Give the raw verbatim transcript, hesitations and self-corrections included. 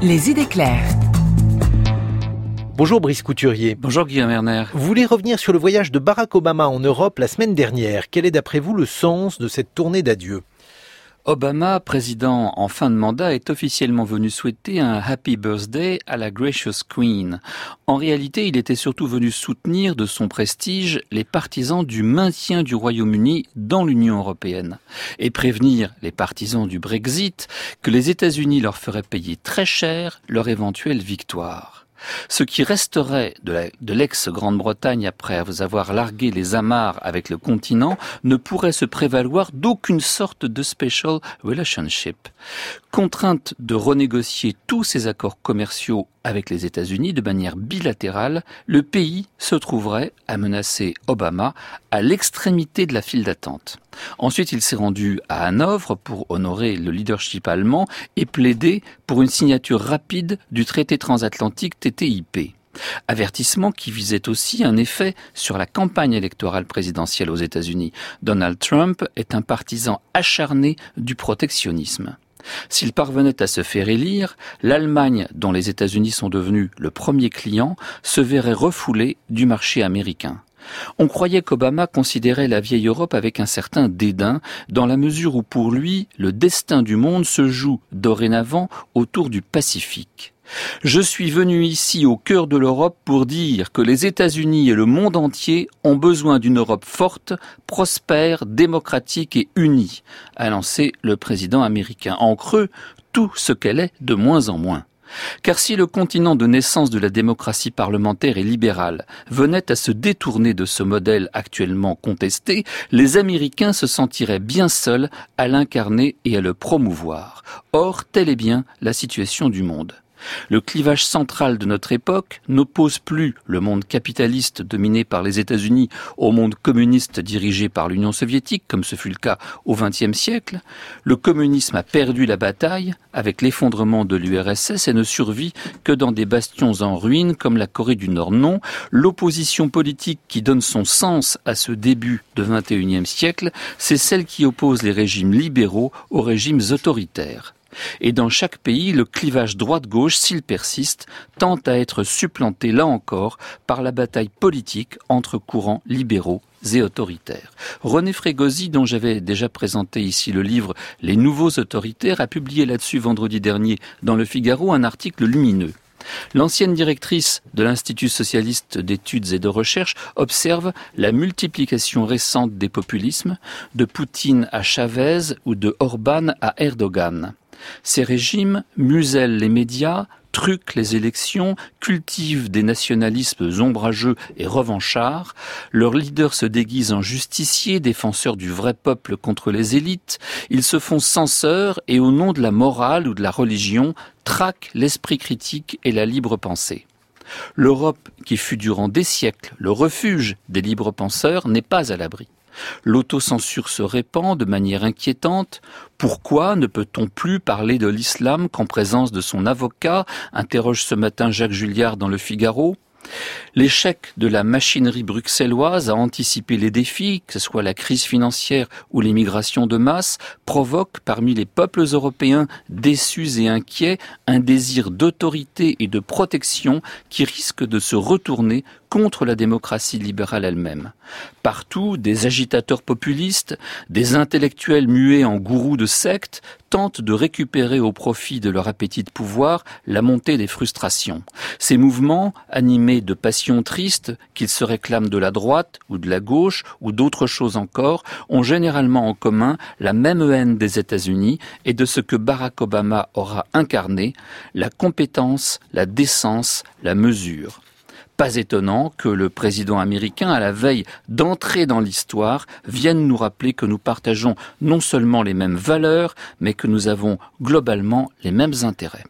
Les idées claires. Bonjour Brice Couturier. Bonjour Guillaume Erner. Vous voulez revenir sur le voyage de Barack Obama en Europe la semaine dernière. Quel est d'après vous le sens de cette tournée d'adieu ? Obama, président en fin de mandat, est officiellement venu souhaiter un Happy Birthday à la Gracious Queen. En réalité, il était surtout venu soutenir de son prestige les partisans du maintien du Royaume-Uni dans l'Union européenne et prévenir les partisans du Brexit que les États-Unis leur feraient payer très cher leur éventuelle victoire. Ce qui resterait de, la, de l'ex-Grande-Bretagne après avoir largué les amarres avec le continent ne pourrait se prévaloir d'aucune sorte de special relationship. Contrainte de renégocier tous ses accords commerciaux avec les États-Unis de manière bilatérale, le pays se trouverait à menacer Obama à l'extrémité de la file d'attente. Ensuite, il s'est rendu à Hanovre pour honorer le leadership allemand et plaider pour une signature rapide du traité transatlantique T T I P. Avertissement qui visait aussi un effet sur la campagne électorale présidentielle aux États-Unis. Donald Trump est un partisan acharné du protectionnisme. S'il parvenait à se faire élire, l'Allemagne, dont les États-Unis sont devenus le premier client, se verrait refoulée du marché américain. On croyait qu'Obama considérait la vieille Europe avec un certain dédain, dans la mesure où pour lui, le destin du monde se joue dorénavant autour du Pacifique. Je suis venu ici au cœur de l'Europe pour dire que les États-Unis et le monde entier ont besoin d'une Europe forte, prospère, démocratique et unie, a lancé le président américain. En creux, tout ce qu'elle est de moins en moins. Car si le continent de naissance de la démocratie parlementaire et libérale venait à se détourner de ce modèle actuellement contesté, les Américains se sentiraient bien seuls à l'incarner et à le promouvoir. Or, telle est bien la situation du monde. Le clivage central de notre époque n'oppose plus le monde capitaliste dominé par les États-Unis au monde communiste dirigé par l'Union soviétique, comme ce fut le cas au vingtième siècle. Le communisme a perdu la bataille avec l'effondrement de l'U R S S et ne survit que dans des bastions en ruine comme la Corée du Nord. Non, l'opposition politique qui donne son sens à ce début du vingt et unième siècle, c'est celle qui oppose les régimes libéraux aux régimes autoritaires. Et dans chaque pays, le clivage droite-gauche, s'il persiste, tend à être supplanté, là encore, par la bataille politique entre courants libéraux et autoritaires. René Frégosi, dont j'avais déjà présenté ici le livre « Les nouveaux autoritaires », a publié là-dessus vendredi dernier dans Le Figaro un article lumineux. L'ancienne directrice de l'Institut socialiste d'études et de recherche observe la multiplication récente des populismes, de Poutine à Chavez ou de Orban à Erdogan. Ces régimes musellent les médias, truquent les élections, cultivent des nationalismes ombrageux et revanchards. Leurs leaders se déguisent en justiciers, défenseurs du vrai peuple contre les élites. Ils se font censeurs et au nom de la morale ou de la religion, traquent l'esprit critique et la libre pensée. L'Europe, qui fut durant des siècles le refuge des libres penseurs, n'est pas à l'abri. L'autocensure se répand de manière inquiétante. Pourquoi ne peut-on plus parler de l'islam qu'en présence de son avocat ? Interroge ce matin Jacques Julliard dans Le Figaro. L'échec de la machinerie bruxelloise à anticiper les défis, que ce soit la crise financière ou l'immigration de masse, provoque parmi les peuples européens déçus et inquiets un désir d'autorité et de protection qui risque de se retourner contre la démocratie libérale elle-même. Partout, des agitateurs populistes, des intellectuels muets en gourous de sectes tentent de récupérer au profit de leur appétit de pouvoir la montée des frustrations. Ces mouvements, animés de passions tristes, qu'ils se réclament de la droite ou de la gauche ou d'autres choses encore, ont généralement en commun la même haine des États-Unis et de ce que Barack Obama aura incarné, la compétence, la décence, la mesure. Pas étonnant que le président américain, à la veille d'entrer dans l'histoire, vienne nous rappeler que nous partageons non seulement les mêmes valeurs, mais que nous avons globalement les mêmes intérêts.